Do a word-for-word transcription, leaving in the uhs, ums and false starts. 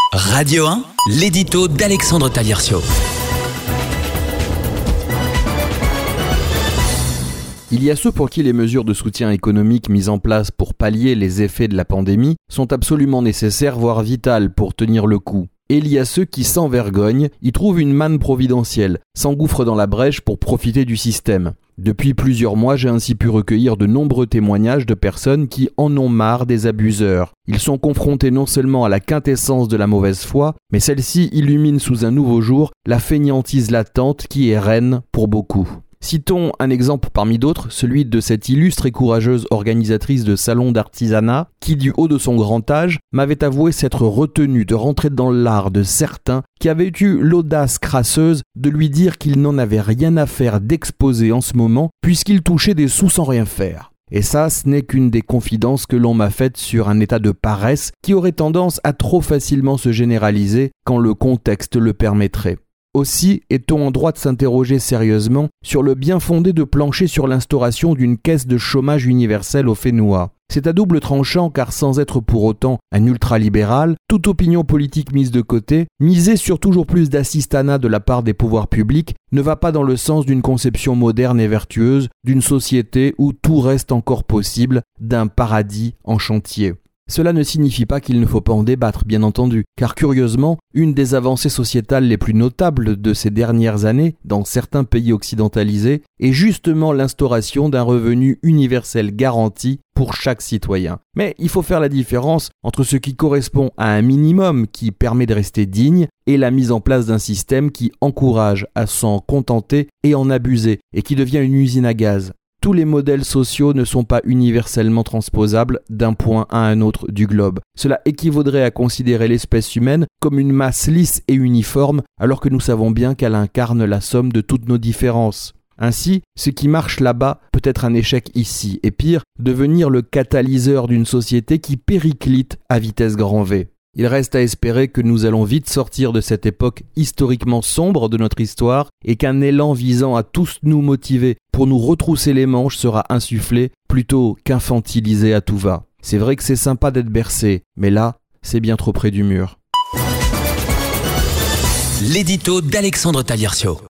Radio un, l'édito d'Alexandre Taliercio. Il y a ceux pour qui les mesures de soutien économique mises en place pour pallier les effets de la pandémie sont absolument nécessaires, voire vitales pour tenir le coup. Et il y a ceux qui, sans vergogne, y trouvent une manne providentielle, s'engouffrent dans la brèche pour profiter du système. Depuis plusieurs mois, j'ai ainsi pu recueillir de nombreux témoignages de personnes qui en ont marre des abuseurs. Ils sont confrontés non seulement à la quintessence de la mauvaise foi, mais celle-ci illumine sous un nouveau jour la fainéantise latente qui est reine pour beaucoup. Citons un exemple parmi d'autres, celui de cette illustre et courageuse organisatrice de salons d'artisanat qui, du haut de son grand âge, m'avait avoué s'être retenue de rentrer dans l'art de certains qui avaient eu l'audace crasseuse de lui dire qu'il n'en avait rien à faire d'exposer en ce moment puisqu'il touchait des sous sans rien faire. Et ça, ce n'est qu'une des confidences que l'on m'a faites sur un état de paresse qui aurait tendance à trop facilement se généraliser quand le contexte le permettrait. Aussi est-on en droit de s'interroger sérieusement sur le bien fondé de plancher sur l'instauration d'une caisse de chômage universelle au Fénois. C'est à double tranchant car sans être pour autant un ultralibéral, toute opinion politique mise de côté, miser sur toujours plus d'assistanat de la part des pouvoirs publics ne va pas dans le sens d'une conception moderne et vertueuse d'une société où tout reste encore possible, d'un paradis en chantier. Cela ne signifie pas qu'il ne faut pas en débattre, bien entendu, car curieusement, une des avancées sociétales les plus notables de ces dernières années, dans certains pays occidentalisés, est justement l'instauration d'un revenu universel garanti pour chaque citoyen. Mais il faut faire la différence entre ce qui correspond à un minimum qui permet de rester digne et la mise en place d'un système qui encourage à s'en contenter et en abuser, et qui devient une usine à gaz. Tous les modèles sociaux ne sont pas universellement transposables d'un point à un autre du globe. Cela équivaudrait à considérer l'espèce humaine comme une masse lisse et uniforme, alors que nous savons bien qu'elle incarne la somme de toutes nos différences. Ainsi, ce qui marche là-bas peut être un échec ici, et pire, devenir le catalyseur d'une société qui périclite à vitesse grand V. Il reste à espérer que nous allons vite sortir de cette époque historiquement sombre de notre histoire et qu'un élan visant à tous nous motiver pour nous retrousser les manches sera insufflé plutôt qu'infantilisé à tout va. C'est vrai que c'est sympa d'être bercé, mais là, c'est bien trop près du mur. L'édito d'Alexandre Taliercio.